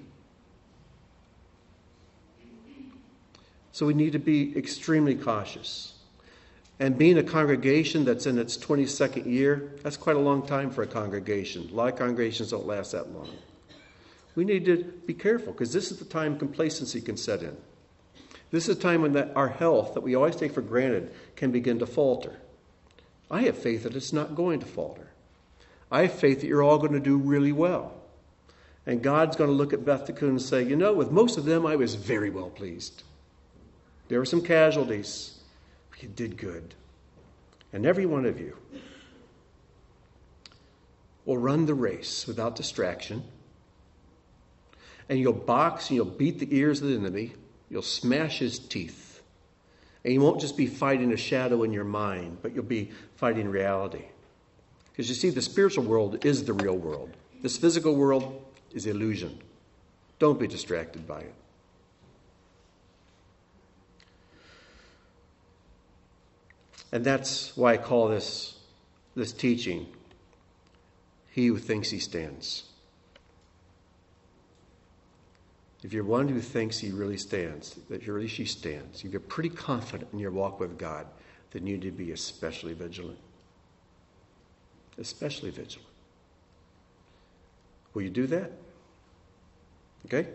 So we need to be extremely cautious. And being a congregation that's in its 22nd year, that's quite a long time for a congregation. A lot of congregations don't last that long. We need to be careful because this is the time complacency can set in. This is a time when our health that we always take for granted can begin to falter. I have faith that it's not going to falter. I have faith that you're all going to do really well. And God's going to look at Beth Tikkun and say, you know, with most of them I was very well pleased. There were some casualties. But you did good. And every one of you will run the race without distraction. And you'll box and you'll beat the ears of the enemy. You'll smash his teeth. And you won't just be fighting a shadow in your mind, but you'll be fighting reality. Because you see, the spiritual world is the real world. This physical world is illusion. Don't be distracted by it. And that's why I call this teaching, he who thinks he stands. If you're one who thinks he really stands, that really she stands, if you're pretty confident in your walk with God, then you need to be especially vigilant. Especially vigilant. Will you do that? Okay?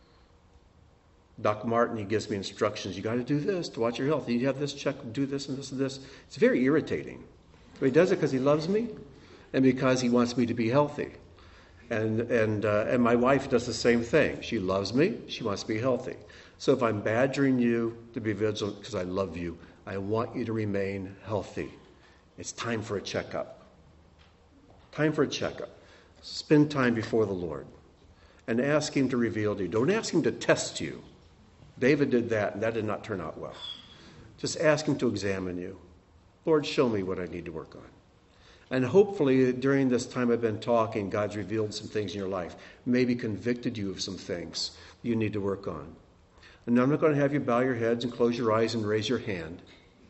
Dr. Martin, he gives me instructions. You got to do this to watch your health. You have this check, do this and this and this. It's very irritating. But he does it because he loves me and because he wants me to be healthy. And my wife does the same thing. She loves me. She wants to be healthy. So if I'm badgering you to be vigilant because I love you, I want you to remain healthy. It's time for a checkup. Time for a checkup. Spend time before the Lord and ask him to reveal to you. Don't ask him to test you. David did that, and that did not turn out well. Just ask him to examine you. Lord, show me what I need to work on. And hopefully, during this time I've been talking, God's revealed some things in your life, maybe convicted you of some things you need to work on. And I'm not going to have you bow your heads and close your eyes and raise your hand.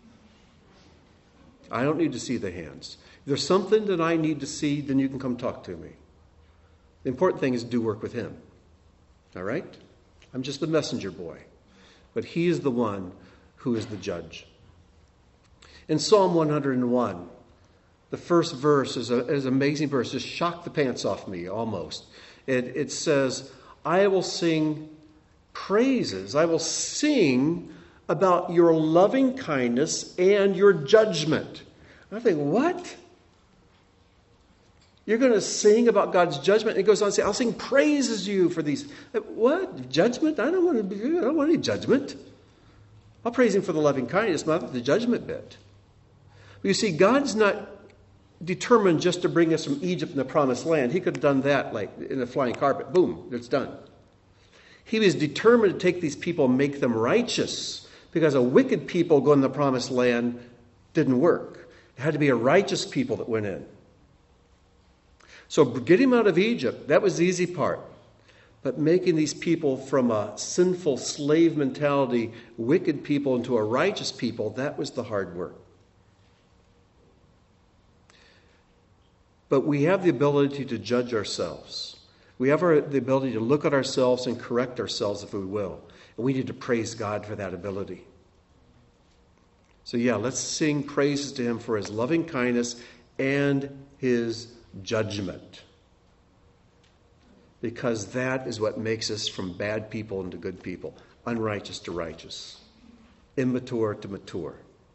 I don't need to see the hands. If there's something that I need to see, then you can come talk to me. The important thing is to do work with him. All right? I'm just the messenger boy. But he is the one who is the judge. In Psalm 101, the first verse is an amazing verse. Just shocked the pants off me almost. It says, I will sing praises. I will sing about your loving kindness and your judgment. I think, what? You're going to sing about God's judgment? And it goes on to say, I'll sing praises to you for these. What? Judgment? I don't want any judgment. I'll praise him for the loving kindness, not the judgment bit. But you see, God's not determined just to bring us from Egypt and the promised land. He could have done that like in a flying carpet. Boom, it's done. He was determined to take these people and make them righteous, because a wicked people going to the promised land didn't work. It had to be a righteous people that went in. So getting them out of Egypt, that was the easy part. But making these people from a sinful slave mentality, wicked people, into a righteous people, that was the hard work. But we have the ability to judge ourselves. We have the ability to look at ourselves and correct ourselves if we will. And we need to praise God for that ability. So yeah, let's sing praises to him for his loving kindness and his judgment. Because that is what makes us from bad people into good people. Unrighteous to righteous. Immature to mature.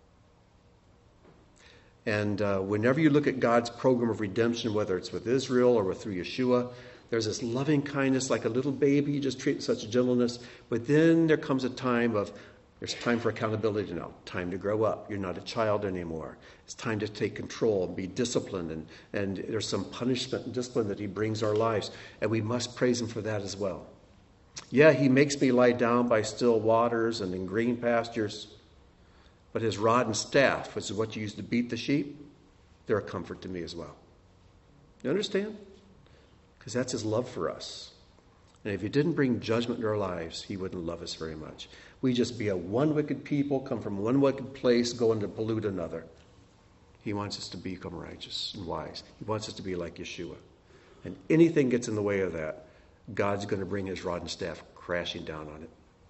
And whenever you look at God's program of redemption, whether it's with Israel or through Yeshua, there's this loving kindness like a little baby. You just treat with such gentleness. But then there comes a time of, there's time for accountability now. Time to grow up. You're not a child anymore. It's time to take control and be disciplined. And there's some punishment and discipline that he brings our lives. And we must praise him for that as well. Yeah, he makes me lie down by still waters and in green pastures. But his rod and staff, which is what you use to beat the sheep, they're a comfort to me as well. You understand? Because that's his love for us. And if he didn't bring judgment into our lives, he wouldn't love us very much. We'd just be a one wicked people, come from one wicked place, going to pollute another. He wants us to become righteous and wise. He wants us to be like Yeshua. And anything gets in the way of that, God's going to bring his rod and staff crashing down on it.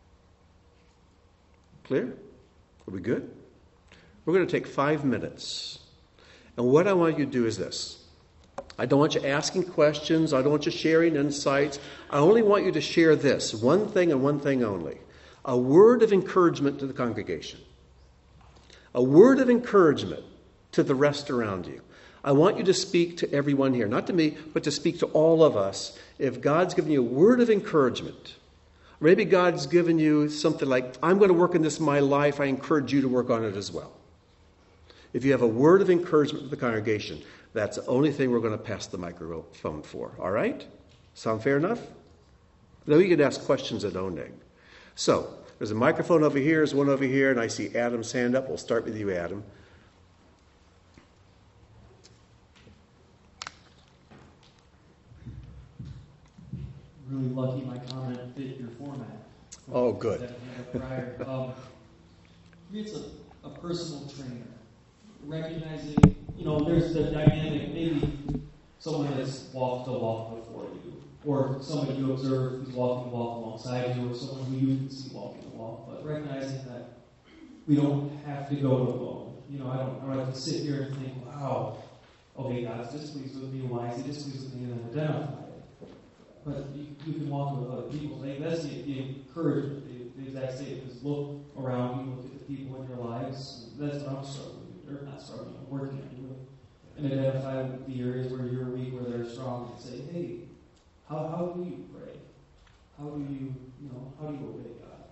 Clear? Are we good? We're going to take 5 minutes. And what I want you to do is this. I don't want you asking questions. I don't want you sharing insights. I only want you to share this, one thing and one thing only. A word of encouragement to the congregation. A word of encouragement to the rest around you. I want you to speak to everyone here, not to me, but to speak to all of us. If God's given you a word of encouragement, maybe God's given you something like, I'm going to work on this in my life. I encourage you to work on it as well. If you have a word of encouragement to the congregation, that's the only thing we're going to pass the microphone for. All right? Sound fair enough? Now you can ask questions at Oneg. So, there's a microphone over here, there's one over here, and I see Adam's hand up. We'll start with you, Adam. Really lucky my comment fit your format. Oh, good. It's a personal trainer. Recognizing, there's the dynamic, maybe someone has walked a walk before you, or somebody you observe who's walking the walk alongside you, or someone who you can see walking the walk, but recognizing that we don't have to go it alone. I don't have to sit here and think, wow, okay, God's displeased with me. Why is he displeased with me? And then identify it. but you can walk with other people. So I think that's the encouragement, the exact statement is look around you, look at the people in your lives. That's what I'm struggling with, or not struggling, I'm working on doing. And identify the areas where you're weak, where they're strong, and say, hey, how do you pray? How do you obey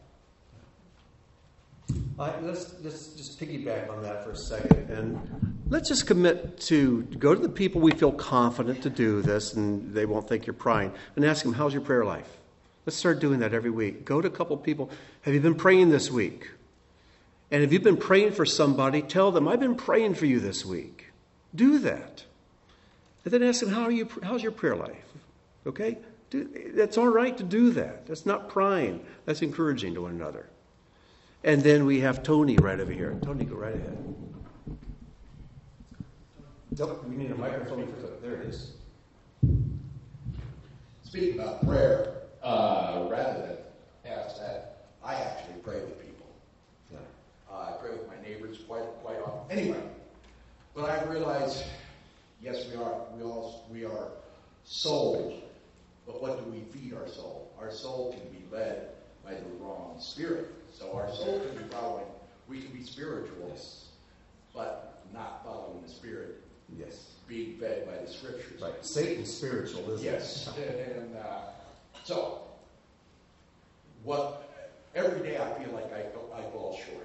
God? Let's just piggyback on that for a second, and let's just commit to go to the people we feel confident to do this, and they won't think you're prying, and ask them, how's your prayer life? Let's start doing that every week. Go to a couple people. Have you been praying this week? And if you've been praying for somebody, tell them, I've been praying for you this week. Do that. And then ask them, how's your prayer life? Okay? That's all right to do that. That's not prying. That's encouraging to one another. And then we have Tony right over here. Tony, go right ahead. Nope, we need a microphone for that. There it is. Speaking about prayer, rather than ask that, I actually pray with people. Yeah. I pray with my neighbors quite often. Anyway, but I realize, yes, we are souls, but what do we feed our soul? Our soul can be led by the wrong spirit. So our soul can be following. We can be spiritual, yes, but not following the spirit. Yes. Being fed by the scriptures. Right. Satan's spiritual, isn't it? Yes. And so, every day I feel like I fall short.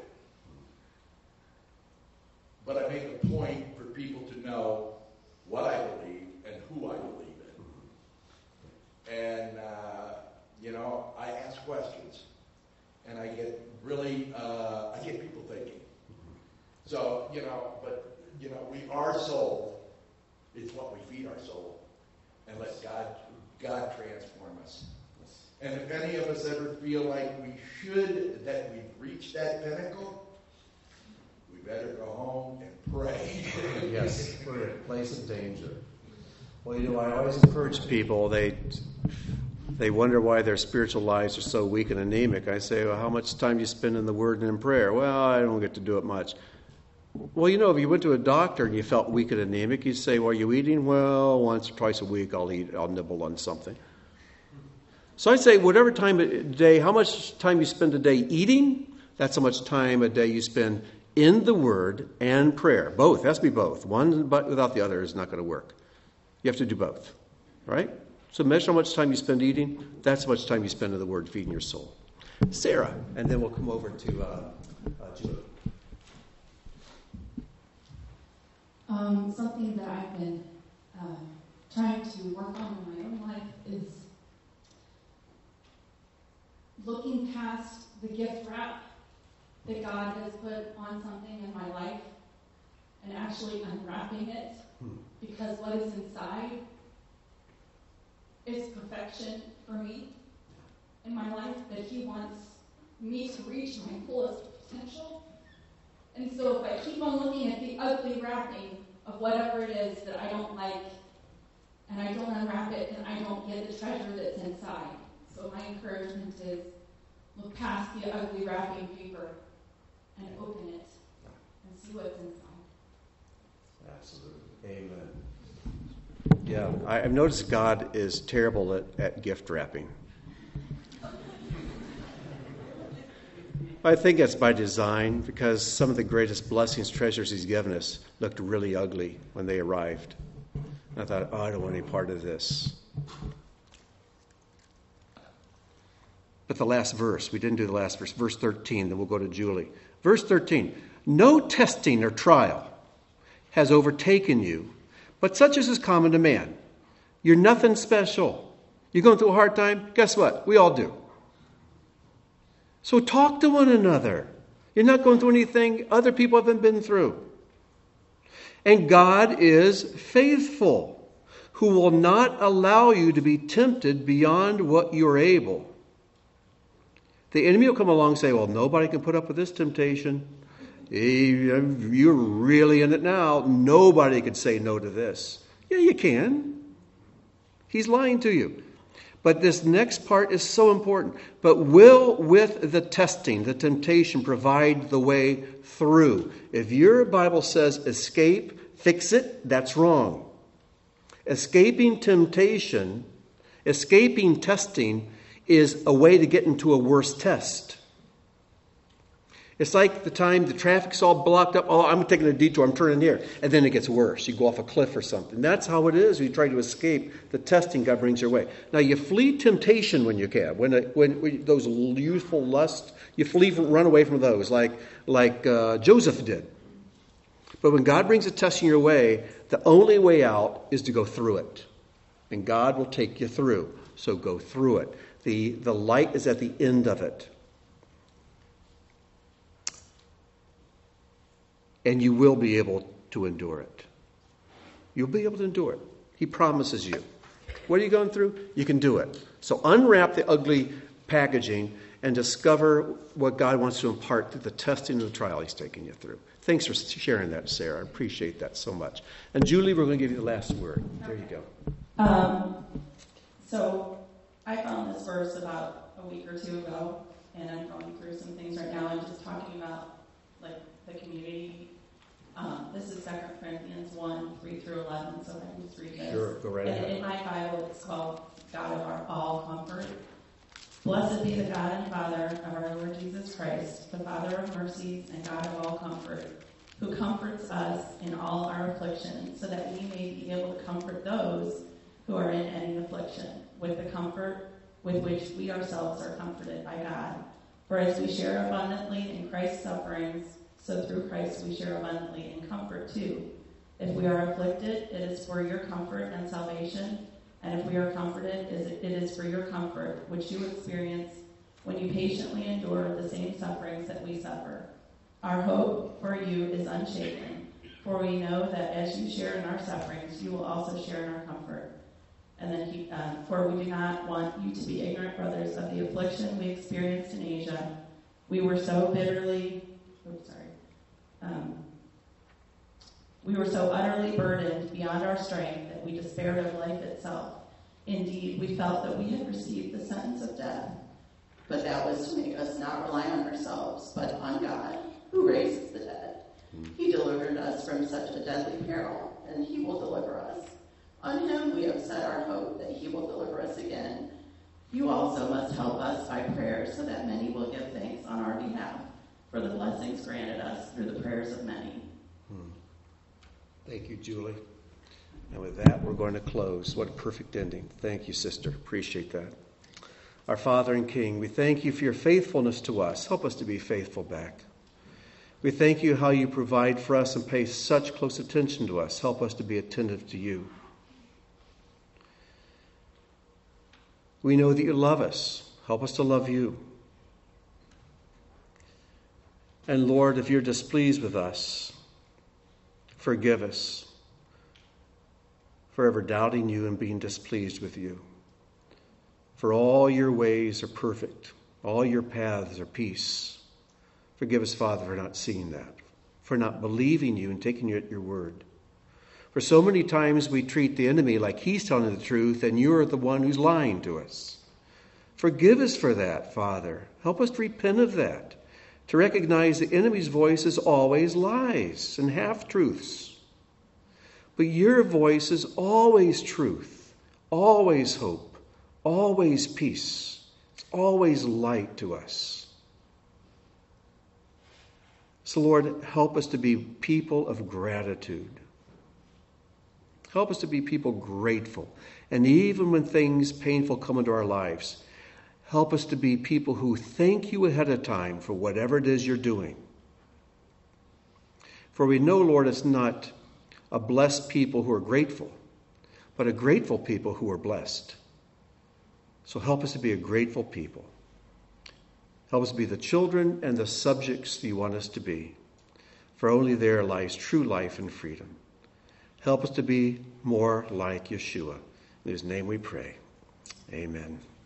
But I make a point for people to know what I believe and who I believe in. And, I ask questions. And I get really, I get people thinking. So, our soul is what we feed our soul. And let God transform us. And if any of us ever feel like that we've reached that pinnacle, we better go home and pray. Yes, we're in a place of danger. Well, I always encourage people, they wonder why their spiritual lives are so weak and anemic. I say, well, how much time do you spend in the Word and in prayer? Well, I don't get to do it much. Well, if you went to a doctor and you felt weak and anemic, you'd say, well, are you eating? Well, once or twice a week I'll nibble on something. So I say, whatever time a day, how much time you spend a day eating, that's how much time a day you spend in the Word and prayer. Both. It has to be both. One but without the other is not going to work. You have to do both. Right? So measure how much time you spend eating. That's how much time you spend in the Word feeding your soul. Sarah. And then we'll come over to Julie. Something that I've been trying to work on in my own life is looking past the gift wrap that God has put on something in my life and actually unwrapping it, because what is inside is perfection for me in my life, that He wants me to reach my fullest potential. And so if I keep on looking at the ugly wrapping of whatever it is that I don't like, and I don't unwrap it, then I don't get the treasure that's inside. So my encouragement is look past the ugly wrapping paper and open it and see what's inside. Absolutely. Amen. Yeah, I've noticed God is terrible at gift wrapping. I think that's by design, because some of the greatest blessings, treasures He's given us looked really ugly when they arrived. And I thought, I don't want any part of this. But the last verse, we didn't do the last verse, verse 13, then we'll go to Julie. Verse 13, no testing or trial has overtaken you, but such as is common to man. You're nothing special. You're going through a hard time? Guess what? We all do. So talk to one another. You're not going through anything other people haven't been through. And God is faithful, who will not allow you to be tempted beyond what you're able. The enemy will come along and say, well, nobody can put up with this temptation. You're really in it now. Nobody could say no to this. Yeah, you can. He's lying to you. But this next part is so important. But will, with the testing, the temptation, provide the way through. If your Bible says escape, fix it, that's wrong. Escaping temptation Escaping testing is a way to get into a worse test. It's like the time the traffic's all blocked up. Oh, I'm taking a detour. I'm turning here. And then it gets worse. You go off a cliff or something. That's how it is. You try to escape the testing God brings your way. Now, you flee temptation when you can. When those youthful lusts, you run away from those like Joseph did. But when God brings a test in your way, the only way out is to go through it. And God will take you through. So go through it. The light is at the end of it. And you will be able to endure it. You'll be able to endure it. He promises you. What are you going through? You can do it. So unwrap the ugly packaging and discover what God wants to impart through the testing and the trial He's taking you through. Thanks for sharing that, Sarah. I appreciate that so much. And Julie, we're going to give you the last word. There you go. So I found this verse about a week or two ago, and I'm going through some things right now. I'm just talking about like the community. This is 2 Corinthians 1, 3 through 11, so I can just read this. Sure, go right and ahead. in my Bible, it's called God of our all comfort. Blessed be the God and Father of our Lord Jesus Christ, the Father of mercies and God of all comfort, who comforts us in all our affliction, so that we may be able to comfort those who are in any affliction, with the comfort with which we ourselves are comforted by God. For as we share abundantly in Christ's sufferings, so through Christ we share abundantly in comfort too. If we are afflicted, it is for your comfort and salvation, and if we are comforted, it is for your comfort, which you experience when you patiently endure the same sufferings that we suffer. Our hope for you is unshaken, for we know that as you share in our sufferings, you will also share in our comfort. And then for we do not want you to be ignorant, brothers, of the affliction we experienced in Asia. We were so utterly burdened beyond our strength that we despaired of life itself. Indeed, we felt that we had received the sentence of death. But that was to make us not rely on ourselves, but on God, who raises the dead. He delivered us from such a deadly peril, and He will deliver us. On Him we have set our hope that He will deliver us again. You also must help us by prayer, so that many will give thanks on our behalf for the blessings granted us through the prayers of many. Thank you, Julie. And with that, we're going to close. What a perfect ending. Thank you, sister. Appreciate that. Our Father and King, we thank you for your faithfulness to us. Help us to be faithful back. We thank you how you provide for us and pay such close attention to us. Help us to be attentive to you. We know that you love us. Help us to love you. And Lord, if you're displeased with us, forgive us for ever doubting you and being displeased with you. For all your ways are perfect. All your paths are peace. Forgive us, Father, for not seeing that, for not believing you and taking you at your word. For so many times we treat the enemy like he's telling the truth and you're the one who's lying to us. Forgive us for that, Father. Help us to repent of that, to recognize the enemy's voice is always lies and half-truths. But your voice is always truth, always hope, always peace. It's always light to us. So, Lord, help us to be people of gratitude. Help us to be people grateful. And even when things painful come into our lives, help us to be people who thank you ahead of time for whatever it is you're doing. For we know, Lord, it's not a blessed people who are grateful, but a grateful people who are blessed. So help us to be a grateful people. Help us to be the children and the subjects that you want us to be. For only there lies true life and freedom. Help us to be more like Yeshua. In His name we pray. Amen.